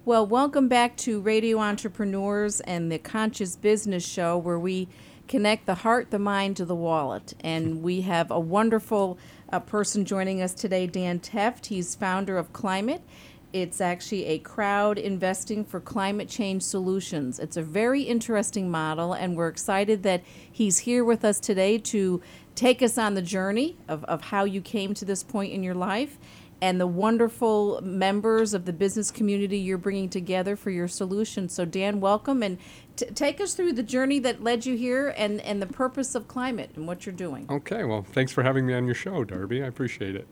Well, welcome back to Radio Entrepreneurs and the Conscious Business Show, where we connect the heart, the mind to the wallet. And we have a wonderful person joining us today, Dan Teft. He's founder of Climate. It's actually a crowd investing for climate change solutions. It's a very interesting model, and we're excited that he's here with us today to take us on the journey of how you came to this point in your life and the wonderful members of the business community you're bringing together for your solution. So, Dan, welcome, and take us through the journey that led you here and the purpose of Climate and what you're doing. Okay, well, thanks for having me on your show, Darby. I appreciate it.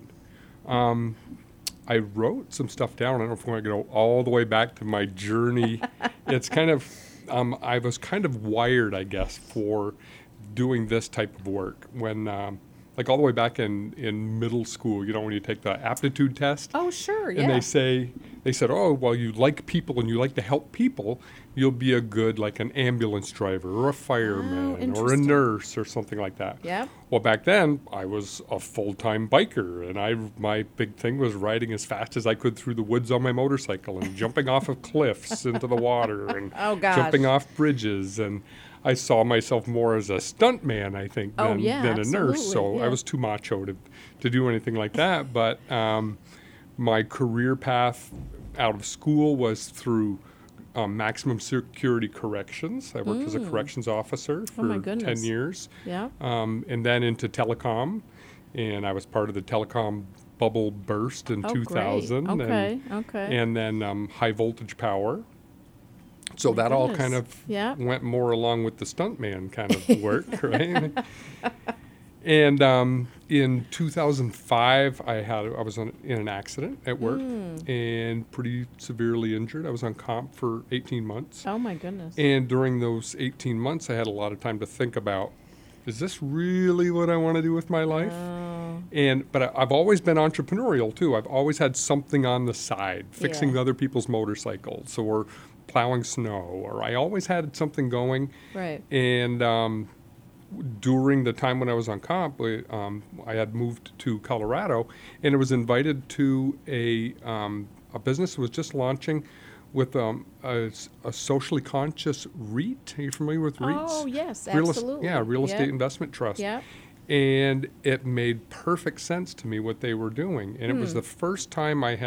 I wrote some stuff down. I don't know if we want to go all the way back to my journey. It's kind of, I was kind of wired, I guess, for doing this type of work when, like all the way back in middle school, when you take the aptitude test. Oh, sure, yeah. And they said, oh, well, you like people and you like to help people, you'll be a good, like an ambulance driver or a fireman or a nurse or something like that. Yeah. Well, back then, I was a full-time biker, and my big thing was riding as fast as I could through the woods on my motorcycle and jumping off of cliffs into the water and jumping off bridges. And I saw myself more as a stuntman, I think, than a nurse. So I was too macho to do anything like that. But my career path out of school was through maximum security corrections. I worked as a corrections officer for 10 years. Yeah. And then into telecom. And I was part of the telecom bubble burst in 2000. Okay. And then high voltage power. So that all kind of went more along with the stuntman kind of work, right? And in 2005, I was in an accident at work and pretty severely injured. I was on comp for 18 months. Oh, my goodness. And during those 18 months, I had a lot of time to think about, is this really what I want to do with my life? But I've always been entrepreneurial, too. I've always had something on the side, fixing other people's motorcycles or plowing snow, or I always had something going. Right. And during the time when I was on comp, I had moved to Colorado, and I was invited to a business that was just launching with a socially conscious REIT. Are you familiar with REITs? Oh, yes, absolutely. Real estate investment trust. Yeah. And it made perfect sense to me what they were doing. And it was the first time I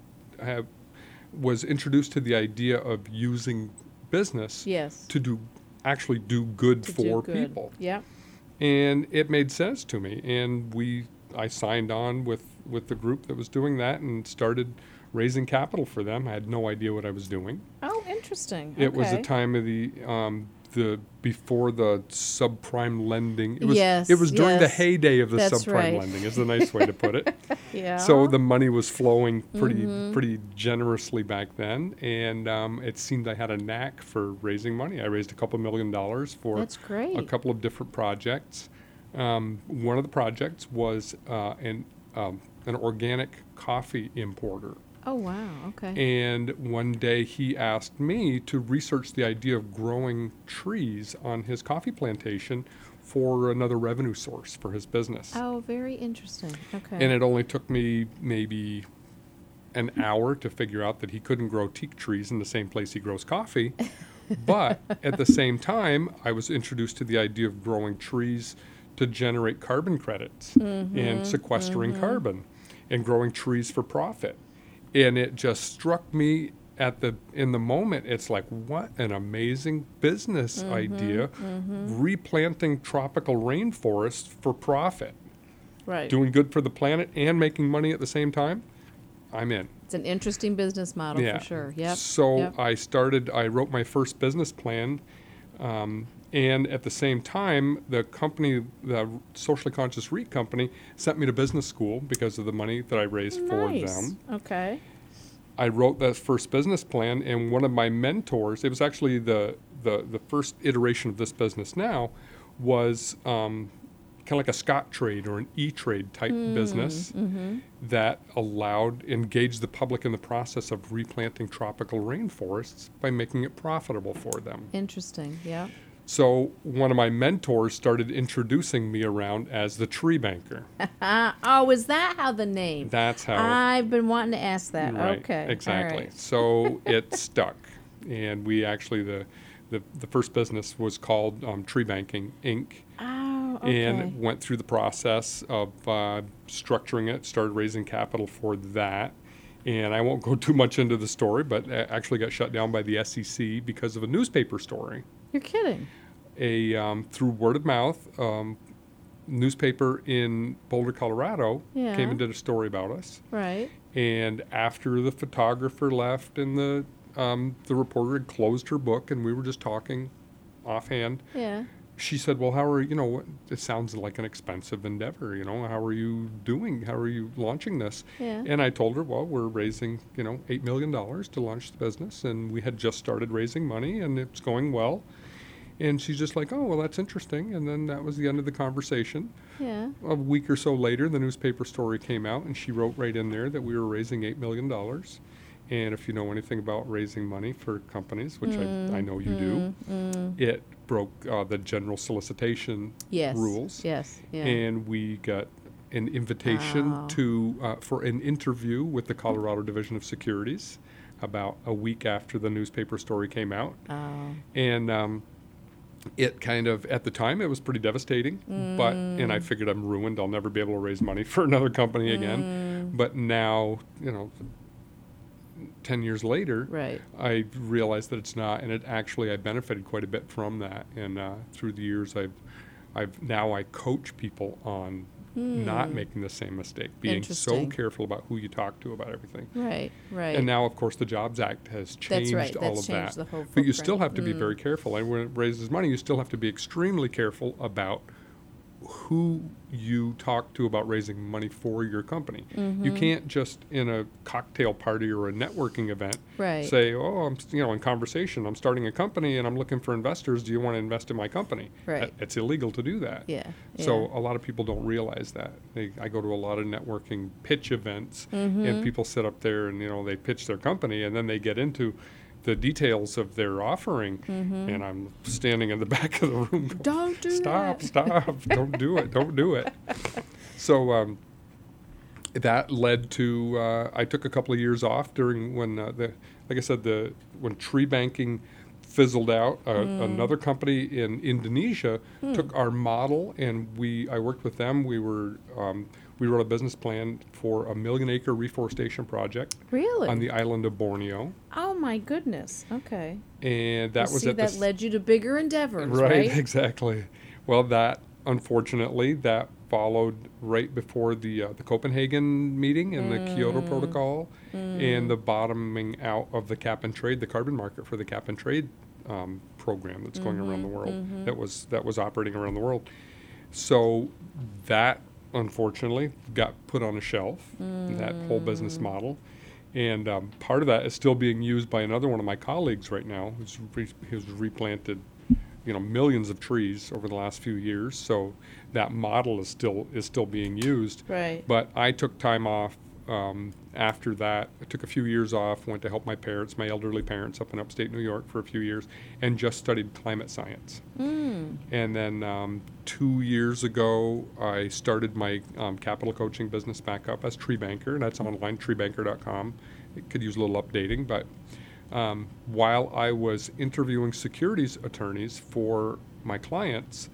was introduced to the idea of using business to actually do good for people. Yeah. And it made sense to me. And I signed on with the group that was doing that and started raising capital for them. I had no idea what I was doing. Oh, interesting. It was the time of the before the subprime lending. It was during the heyday of the subprime lending, is the nice way to put it. Yeah. So the money was flowing pretty generously back then, and it seemed I had a knack for raising money. I raised a couple $1 million for a couple of different projects. One of the projects was an organic coffee importer. Oh, wow. Okay. And one day he asked me to research the idea of growing trees on his coffee plantation for another revenue source for his business. Oh, very interesting. Okay. And it only took me maybe an hour to figure out that he couldn't grow teak trees in the same place he grows coffee. But at the same time, I was introduced to the idea of growing trees to generate carbon credits and sequestering carbon and growing trees for profit. And it just struck me in the moment. It's like, what an amazing business idea. Replanting tropical rainforests for profit. Right. Doing good for the planet and making money at the same time. I'm in. It's an interesting business model for sure. Yep. So I wrote my first business plan. And at the same time, the company, the Socially Conscious REIT company, sent me to business school because of the money that I raised for them. Okay. I wrote that first business plan, and one of my mentors, it was actually the first iteration of this business now, was kind of like a Scottrade or an E-Trade type business that engaged the public in the process of replanting tropical rainforests by making it profitable for them. Interesting, yeah. So one of my mentors started introducing me around as the tree banker. Oh, is that how the name? That's how. I've been wanting to ask that. Right, Okay. exactly. All right. So it stuck. And we actually, the first business was called Tree Banking, Inc. Oh, okay. And went through the process of structuring it, started raising capital for that. And I won't go too much into the story, but actually got shut down by the SEC because of a newspaper story. You're kidding. Through word of mouth, newspaper in Boulder, Colorado came and did a story about us. Right. And after the photographer left and the reporter had closed her book and we were just talking offhand, Yeah. she said, well, how are you, it sounds like an expensive endeavor, how are you doing? How are you launching this? Yeah. And I told her, well, we're raising, $8 million to launch the business. And we had just started raising money and it's going well. And she's just like, oh, well, that's interesting. And then that was the end of the conversation. Yeah. A week or so later, the newspaper story came out and she wrote right in there that we were raising $8 million. And if you know anything about raising money for companies, which I know you do, it broke the general solicitation rules. Yes. Yeah. And we got an invitation for an interview with the Colorado Division of Securities about a week after the newspaper story came out. Oh. And it kind of, at the time, it was pretty devastating. And I figured I'm ruined. I'll never be able to raise money for another company again. But now, 10 years later, Right. I realized that it's not, and I benefited quite a bit from that. And through the years, I coach people on not making the same mistake, being so careful about who you talk to about everything. Right. Right. And now, of course, the Jobs Act has changed all of that. The whole But you still have to be very careful. And when it raises money, you still have to be extremely careful about who you talk to about raising money for your company. You can't just in a cocktail party or a networking event say, oh, I'm in conversation, I'm starting a company and I'm looking for investors. Do you want to invest in my company? Right. It's illegal to do that. Yeah. So a lot of people don't realize that. I go to a lot of networking pitch events and people sit up there and, they pitch their company and then they get into the details of their offering, and I'm standing in the back of the room going, don't do stop, that. Stop, don't do it. So that led to, I took a couple of years off during when, like I said, when tree banking fizzled out. Another company in Indonesia took our model, and I worked with them. We wrote a business plan for a 1 million acre reforestation project. Really? On the island of Borneo. Oh my goodness. Okay. And that that led you to bigger endeavors, right? Right, exactly. Well, unfortunately, that followed right before the Copenhagen meeting and the Kyoto Protocol and the bottoming out of the cap and trade, the carbon market for the cap and trade program that's going around the world, that was operating around the world. So that, unfortunately, got put on a shelf, that whole business model. And part of that is still being used by another one of my colleagues right now who's replanted millions of trees over the last few years. So that model is still being used. Right. But I took time off after that. I took a few years off, went to help my elderly parents up in upstate New York for a few years, and just studied climate science. And then 2 years ago, I started my capital coaching business back up as Tree Banker. That's online, treebanker.com. It could use a little updating, but while I was interviewing securities attorneys for my clients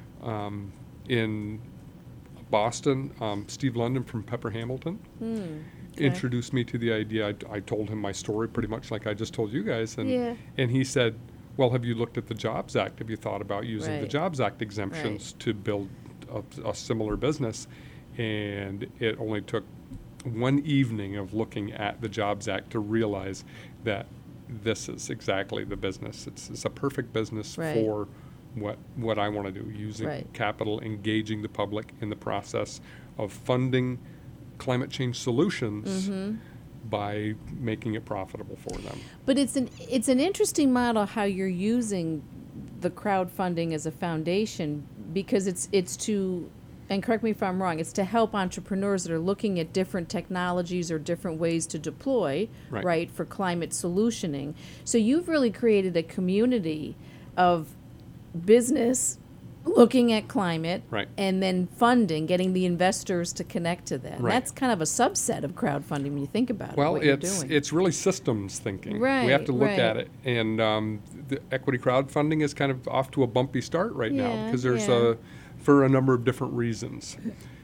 in Boston, Steve London from Pepper Hamilton introduced me to the idea. I told him my story pretty much like I just told you guys, and he said, well, have you looked at the Jobs Act? Have you thought about using the Jobs Act exemptions to build a similar business? And it only took one evening of looking at the Jobs Act to realize that this is exactly the business. It's a perfect business for what I want to do, using capital, engaging the public in the process of funding climate change solutions by making it profitable for them. But it's an interesting model how you're using the crowdfunding as a foundation, because it's to, and correct me if I'm wrong, it's to help entrepreneurs that are looking at different technologies or different ways to deploy, for climate solutioning. So you've really created a community of business looking at climate, Right. and then funding, getting the investors to connect to that. And Right. that's kind of a subset of crowdfunding when you think about Well, what you're doing. it's really systems thinking. Right, We have to look right. at it, and the equity crowdfunding is kind of off to a bumpy start right now Yeah, because there's yeah. for a number of different reasons.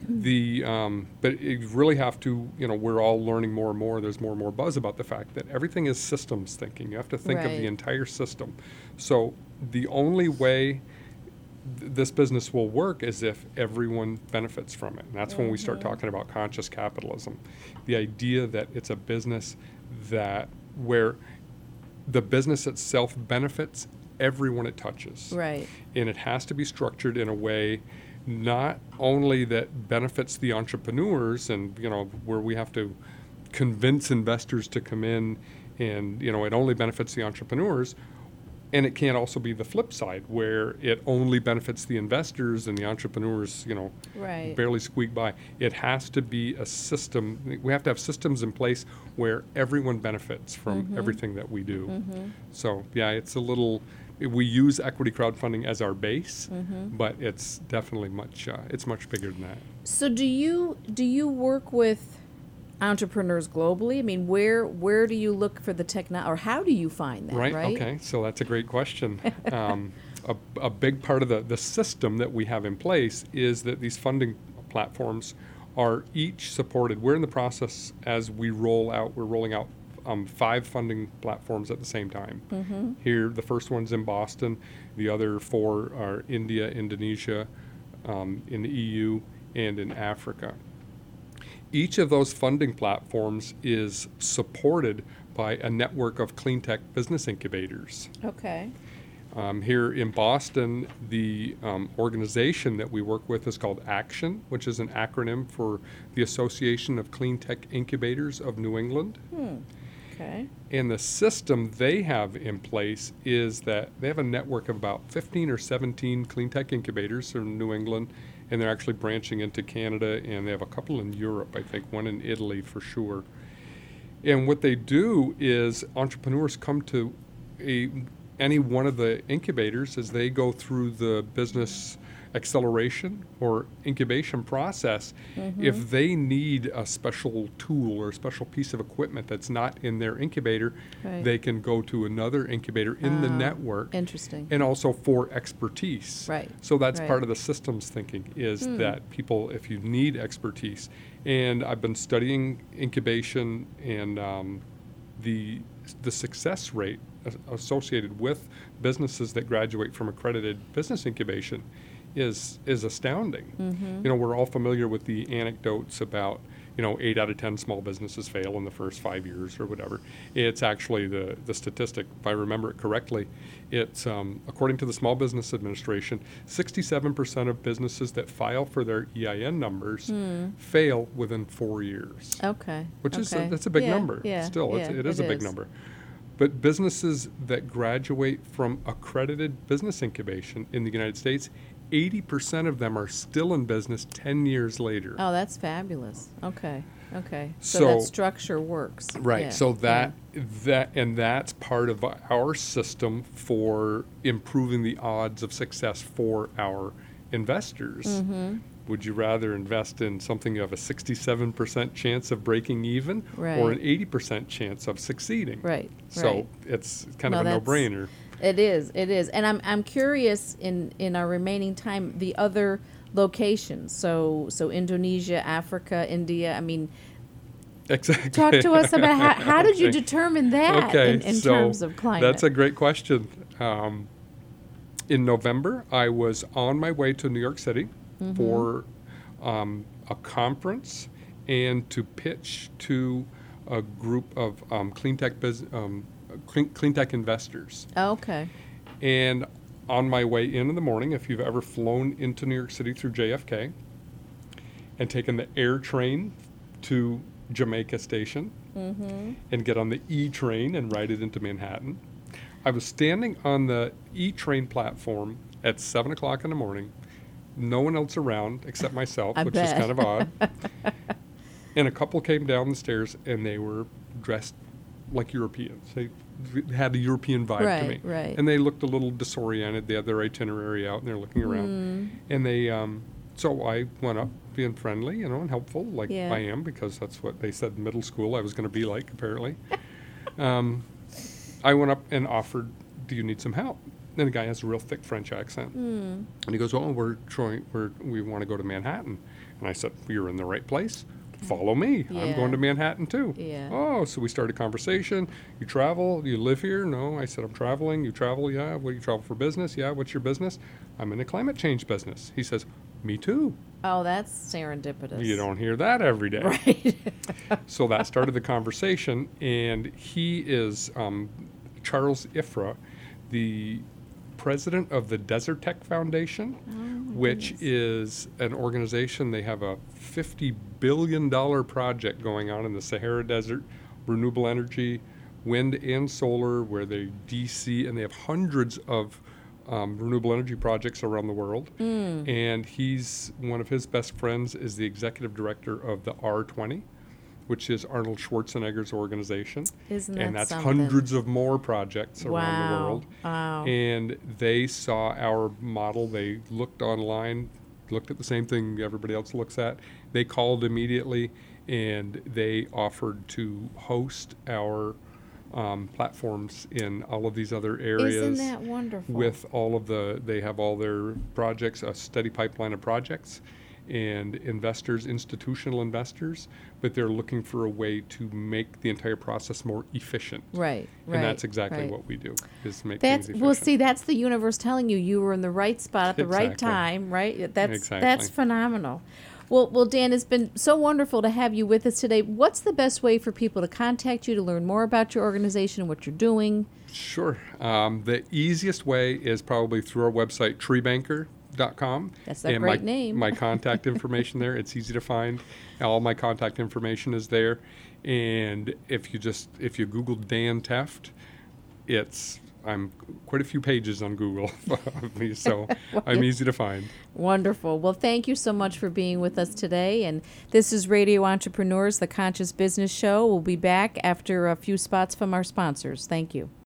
But you really have to, we're all learning more and more. There's more and more buzz about the fact that everything is systems thinking. You have to think of Right. the entire system. So the only way this business will work is if everyone benefits from it. And that's when we start talking about conscious capitalism. The idea that it's a business where the business itself benefits everyone it touches. Right. And it has to be structured in a way not only that benefits the entrepreneurs and, where we have to convince investors to come in and, it only benefits the entrepreneurs. And it can't also be the flip side where it only benefits the investors and the entrepreneurs, Right. barely squeak by. It has to be a system. We have to have systems in place where everyone benefits from everything that we do. So, yeah, it's a little, we use equity crowdfunding as our base, but it's definitely it's much bigger than that. So do you work with entrepreneurs globally? I mean, where do you look for the technology, or how do you find that? Right. Okay. So that's a great question. A big part of the system that we have in place is that these funding platforms are each supported. We're in the process as we're rolling out 5 funding platforms at the same time. Here, the first one's in Boston. The other 4 are India, Indonesia, in the EU, and in Africa. Each of those funding platforms is supported by a network of clean tech business incubators. Okay. Here in Boston, the organization that we work with is called ACTION, which is an acronym for the Association of Clean Tech Incubators of New England. Okay. And the system they have in place is that they have a network of about 15 or 17 clean tech incubators in New England, and they're actually branching into Canada, and they have a couple in Europe, I think, one in Italy for sure. And what they do is entrepreneurs come to any one of the incubators as they go through the business acceleration or incubation process. If they need a special tool or a special piece of equipment that's not in their incubator, Right. they can go to another incubator in the network. Interesting. And also for expertise. Right. So that's Right. part of the systems thinking is that people, if you need expertise, and I've been studying incubation and the success rate associated with businesses that graduate from accredited business incubation is astounding. We're all familiar with the anecdotes about 8 out of 10 small businesses fail in the first 5 years or whatever. It's actually the statistic, if I remember it correctly, it's according to the Small Business Administration, 67% of businesses that file for their EIN numbers fail within 4 years. Okay. Which is okay. that's a big Yeah, number. Yeah. Still, yeah, it is a big number. But businesses that graduate from accredited business incubation in the United States, 80% of them are still in business 10 years later. Oh, that's fabulous. Okay. Okay. So, So- that structure works. Right. Yeah, So yeah. that's part of our system for improving the odds of success for our investors. Would you rather invest in something you have a 67% chance of breaking even Right. or an 80% chance of succeeding? Right. So right. it's kind No, of a that's- no-brainer. It is. It is. And I'm curious in our remaining time the other locations. So Indonesia, Africa, India. I mean, Exactly. talk to us about how did you Okay. determine that in so terms of climate? That's a great question. In November, I was on my way to New York City for a conference and to pitch to a group of clean tech investors. Oh, okay. And on my way in the morning, if you've ever flown into New York City through JFK and taken the air train to Jamaica Station and get on the E train and ride it into Manhattan, I was standing on the E train platform at 7 o'clock in the morning, no one else around except myself, I which bet. is kind of odd. And a couple came down the stairs and they were dressed like Europeans. had a European vibe to me. Right. And they looked a little disoriented. They had their itinerary out, and they're looking around. And they, so I went up being friendly, and helpful, like I am, because that's what they said in middle school I was going to be like, apparently. I went up and offered, do you need some help? And the guy has a real thick French accent. And he goes, we want to go to Manhattan. And I said, you're in the right place. Follow me. Yeah. I'm going to Manhattan too. Yeah. Oh, so we started a conversation. You travel? You live here? No. I said, I'm traveling. You travel? Yeah. What do you travel for business? Yeah. What's your business? I'm in the climate change business. He says, me too. Oh, that's serendipitous. You don't hear that every day. Right. So that started the conversation, and he is Charles Ifrah, the president of the Desert Tech Foundation, which is an organization. They have a $50 billion project going on in the Sahara Desert, renewable energy, wind and solar, where they DC, and they have hundreds of renewable energy projects around the world. And one of his best friends is the executive director of the R20, which is Arnold Schwarzenegger's organization. Isn't that and that's something? hundreds of more projects around the world. Wow. And they saw our model. They looked online, looked at the same thing everybody else looks at. They called immediately, and they offered to host our platforms in all of these other areas. Isn't that wonderful? With all of they have all their projects, a steady pipeline of projects, and investors, institutional investors, but they're looking for a way to make the entire process more efficient. Right. And that's exactly what we do, is make things efficient. Well, see, that's the universe telling you were in the right spot at the right Exactly. time, right? That's Exactly. phenomenal. Well, Dan, it's been so wonderful to have you with us today. What's the best way for people to contact you to learn more about your organization and what you're doing? Sure. The easiest way is probably through our website, treebanker.com. That's a great name. My contact information there. It's easy to find. All my contact information is there. And if you Google Dan Teft, I'm quite a few pages on Google of me, so I'm easy to find. Wonderful. Well, thank you so much for being with us today. And this is Radio Entrepreneurs, the Conscious Business Show. We'll be back after a few spots from our sponsors. Thank you.